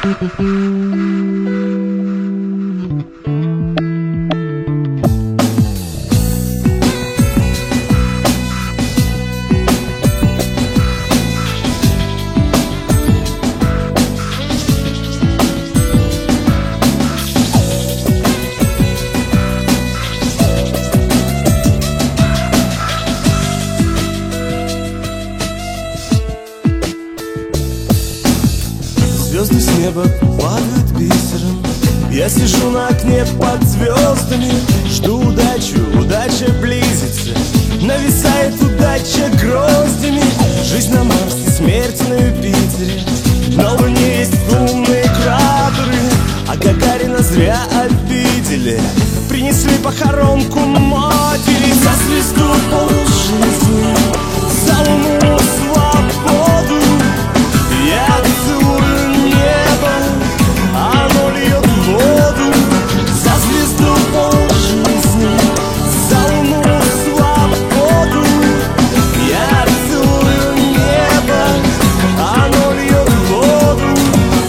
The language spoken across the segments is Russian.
Звезды с неба падают бисером. Я сижу на окне под звездами, жду удачу, удача близится. Нависает удача гроздями. Жизнь на Марсе, смерть на Юпитере. На Луне есть лунные кратеры, а Гагарина зря обидели. Принесли похоронку матери. За звезду полжизни, за луну свободу. Я целую небо, оно льет воду. За звезду полжизни, за луну свободу. Я целую небо, оно льет воду.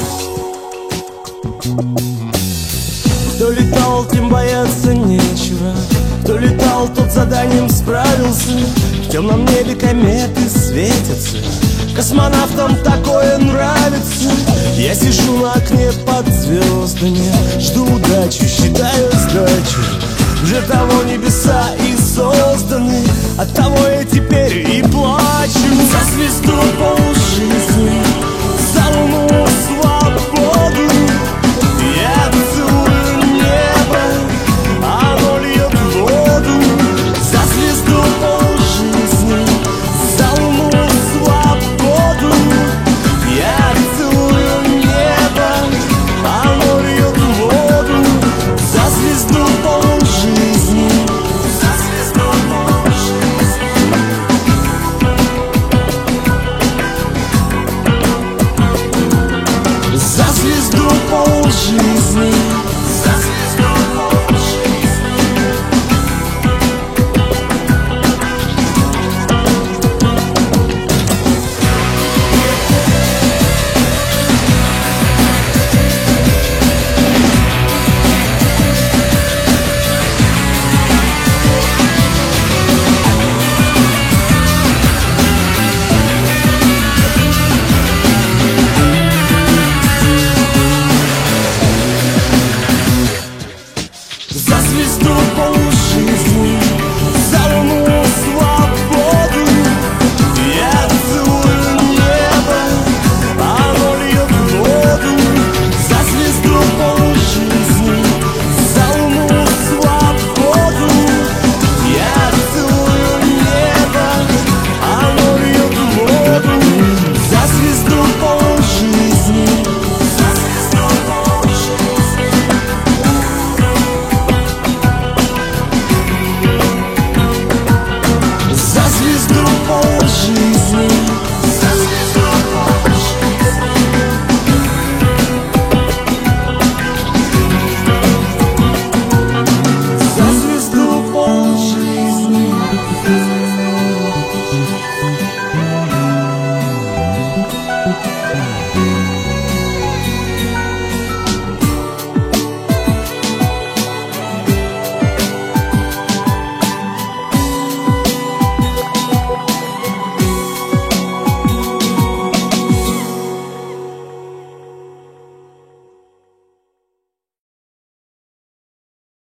Кто летал, тем бояться нечего. Кто летал, тот заданием справился. В темном небе кометы светятся. Космонавтам такое нравится. Я сижу на окне под звездами, жду удачу, считаю сдачу. Для того небеса и созданы, от того я теперь и плачу. За звезду полжизни, за луну свободу. Я целую небо, оно льет воду. За звезду полжизни, за луну свободу. Я целую небо, оно льет воду. За звезду полжизни, за звезду полжизни. За звезду полжизни.